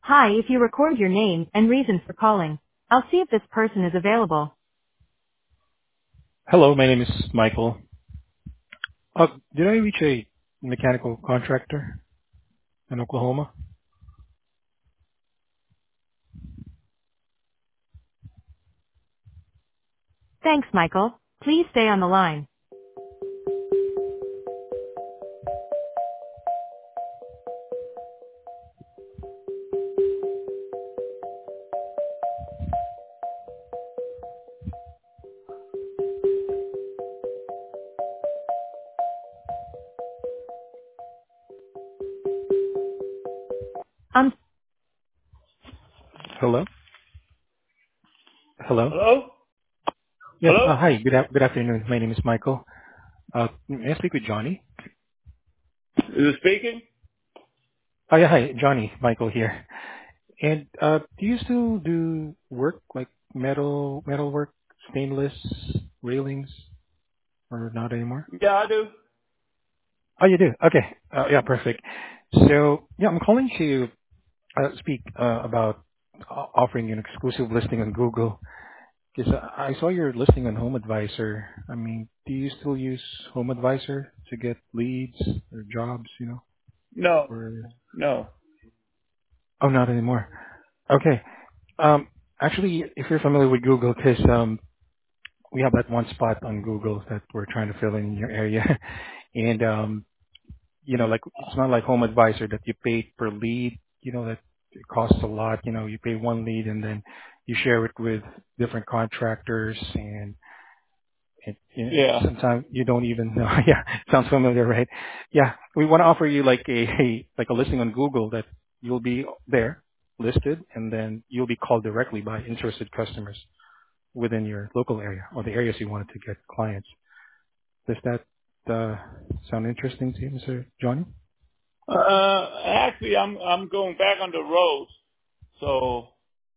Hi, if you record your name and reason for calling, I'll see if this person is available. Hello, my name is Michael. Did I reach a mechanical contractor in Oklahoma? Thanks, Michael. Please stay on the line. Um, Hello? Hello? Hello? Yes, Hello? hi, good afternoon. My name is Michael. May I speak with Johnny? Is it speaking? Oh, yeah, hi, Johnny, Michael here. And do you still do work, like metal work, stainless, railings, or not anymore? Yeah, I do. Oh, you do? Okay. Yeah, perfect. So, yeah, I'm calling to speak about offering you an exclusive listing on Google. Because I saw your listing on Home Advisor. I mean, do you still use Home Advisor to get leads or jobs, No, or no. oh, not anymore. Okay. Um, Actually, if you're familiar with Google, because we have that one spot on Google that we're trying to fill in your area, and like it's not like Home Advisor that you pay per lead. That it costs a lot. You pay one lead and then you share it with different contractors and Yeah. sometimes you don't even know. Yeah, sounds familiar, right? Yeah, we want to offer you like a listing on Google that you'll be there listed, and then you'll be called directly by interested customers within your local area or the areas you wanted to get clients. Does that sound interesting to you, Mr. Johnny? Actually, I'm going back on the road, so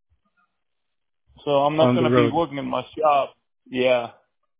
I'm not On the gonna be road. working in my shop. Yeah.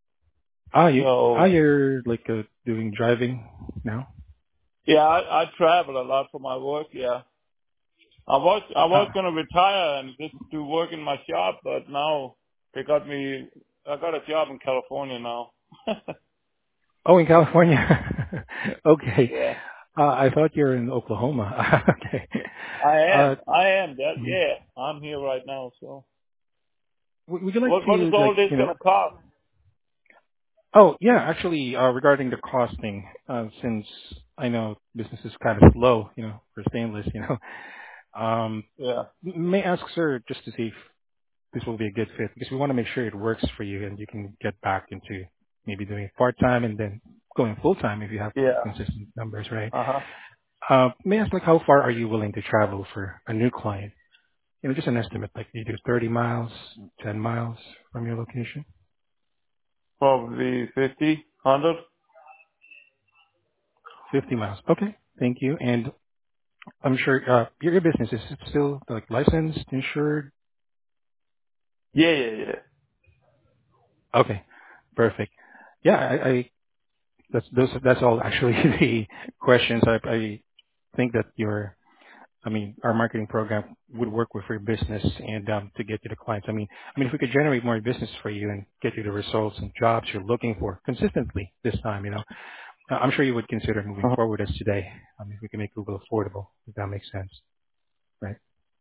So You're like doing driving now. yeah, I travel a lot for my work. Yeah. I was Ah, gonna retire and just do work in my shop, but now they got me. I got a job in California now. oh, in California. Okay. Yeah, I thought you were in Oklahoma. Okay. I Uh, am. I am. That. mhm. Yeah, I'm here right now. So, Would you like what is to all this gonna cost? Oh, yeah, actually, regarding the costing, since I know business is kind of slow, for stainless, Yeah. may I ask, sir, just to see if this will be a good fit, because we want to make sure it works for you and you can get back into maybe doing it part-time and then going full-time if you have Yeah. consistent numbers, right? Uh huh. May I ask, like, how far are you willing to travel for a new client? Just an estimate, like you do 30 miles, 10 miles from your location? Probably 50, 100. 50 miles. Okay. Thank you. And I'm sure your business is still like licensed, insured. Yeah, yeah, yeah. Okay, perfect. Yeah, that's all actually the questions. I think that our marketing program would work with your business and to get you the clients. If we could generate more business for you and get you the results and jobs you're looking for consistently this time, I'm sure you would consider moving Uh-huh. forward as today. If we can make Google affordable, if that makes sense, right?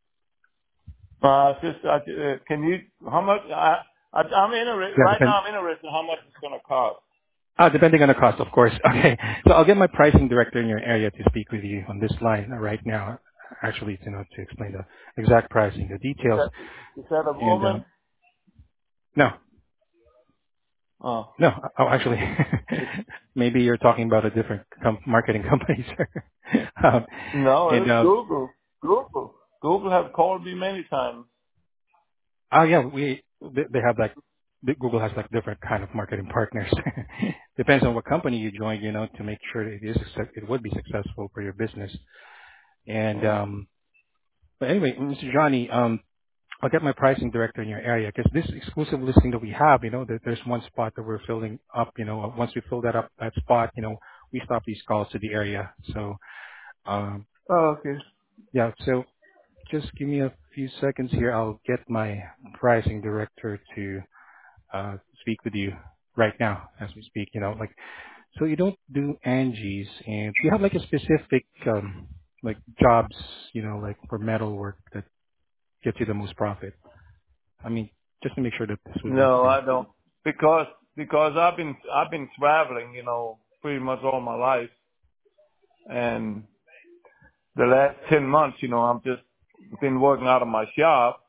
Can you? How much? I'm interested Yeah, right depend. now. I'm interested in how much it's gonna cost. Depending on the cost, of course. Okay. So I'll get my pricing director in your area to speak with you on this line right now, actually, to explain the exact pricing, the Is details. that a And woman? no, Oh, no. Oh, actually, maybe you're talking about a different marketing company, sir. um, no, and it's Google. Google have called me many times. yeah, they have like Google has like different kind of marketing partners. Depends on what company you join, to make sure that it would be successful for your business. And Oh. but anyway, Mr. Johnny, I'll get my pricing director in your area because this exclusive listing that we have, there's one spot that we're filling up. Once we fill that spot, we stop these calls to the area. So, um, Oh, okay. yeah. So just give me a few seconds here. I'll get my pricing director to speak with you right now as we speak. Like, so you don't do Angie's, and do you have like a specific like jobs, like for metal work that gets you the most profit? I mean, just to make sure that this would work No, for you. I don't. Because I've been traveling, pretty much all my life, and the last 10 months, I've just been working out of my shop.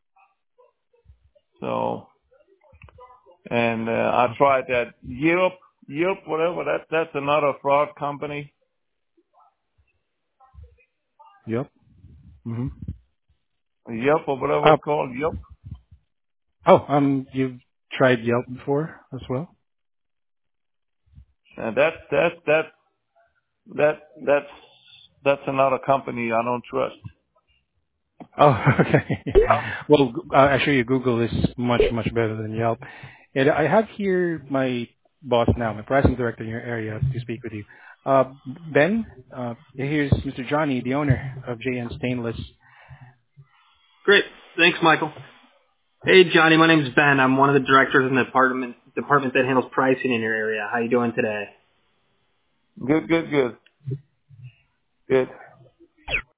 So, and I tried that Yelp, whatever. That's another fraud company. Yep. Mm-hmm. Yelp or whatever Uh, it's called. Yelp. you've tried Yelp before as well? And that's another company I don't trust. Oh, okay. Well, actually, Google is much, much better than Yelp. And I have here my boss now, my pricing director in your area, to speak with you. Ben, here's Mr. Johnny, the owner of JN Stainless. Great. Thanks, Michael. Hey, Johnny. My name's Ben. I'm one of the directors in the department that handles pricing in your area. How you doing today? Good.